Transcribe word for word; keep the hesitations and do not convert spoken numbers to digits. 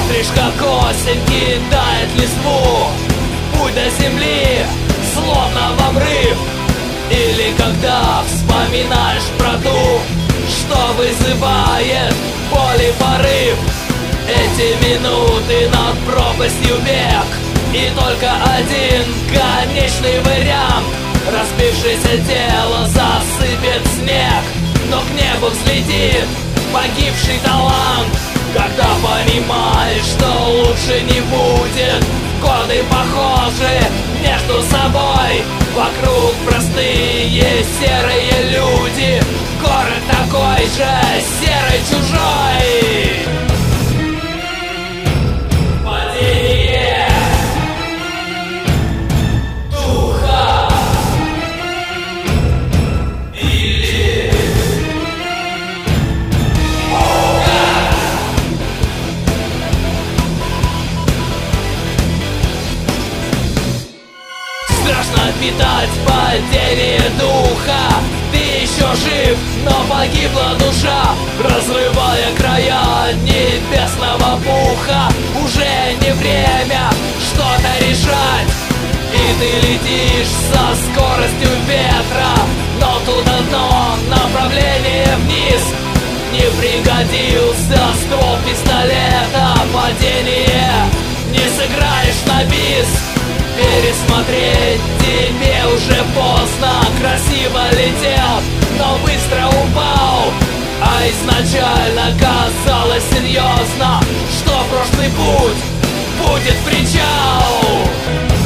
Смотришь, как осень кидает листву, путь до земли словно в обрыв. Или когда вспоминаешь про ту, что вызывает боль и порыв. Эти минуты над пропастью бег, и только один конечный вариант. Разбившееся тело засыпет снег, но к небу взлетит погибший талант. Когда понимаешь, что лучше не будет, годы похожи между собой. Вокруг простые серые люди, город такой же серый чужой. Падение духа или страшно питать падение духа. Ты еще жив, но погибла душа, разрывая края небесного пуха. Уже не время что-то решать, и ты летишь со скоростью ветра. Но тут одно направление вниз, не пригодился ствол пистолета. Падение не сыграешь на бис, пересмотреть тебе уже поздно. Красиво летел, но быстро упал, а изначально казалось серьезно, что прошлый путь будет причал.